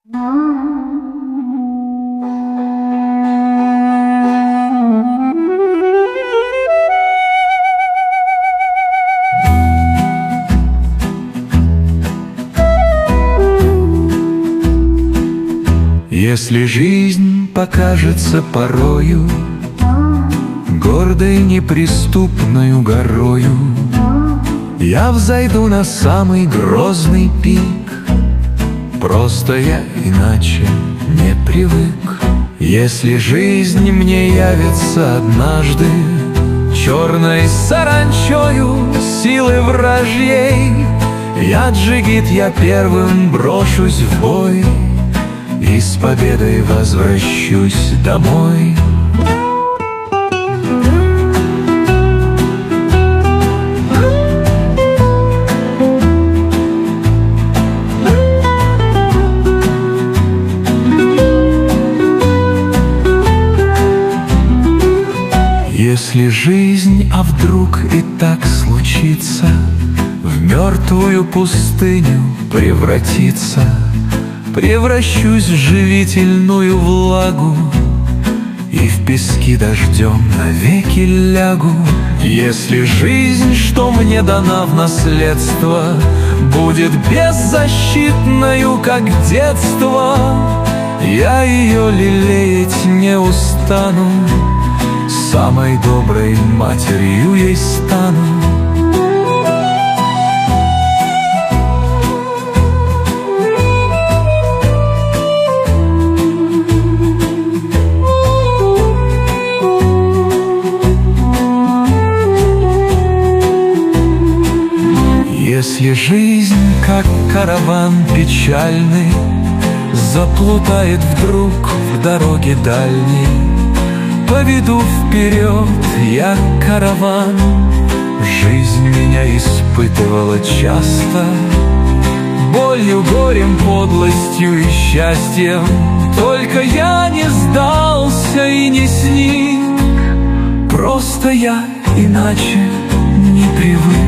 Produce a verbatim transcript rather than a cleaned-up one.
Если жизнь покажется порою гордой неприступною горою, я взойду на самый грозный пик. Просто я иначе не привык. Если жизнь мне явится однажды черной саранчою силы вражьей, я джигит, я первым брошусь в бой и с победой возвращусь домой. Если жизнь, а вдруг и так случится, в мертвую пустыню превратится, превращусь в живительную влагу и в пески дождем навеки лягу. Если жизнь, что мне дана в наследство, будет беззащитною, как детство, я ее лелеять не устану, самой доброй матерью ей стану. Если жизнь, как караван печальный, заплутает вдруг в дороге дальней, поведу вперед я караван. Жизнь меня испытывала часто, болью, горем, подлостью и счастьем, только я не сдался и не сник. Просто я иначе не привык.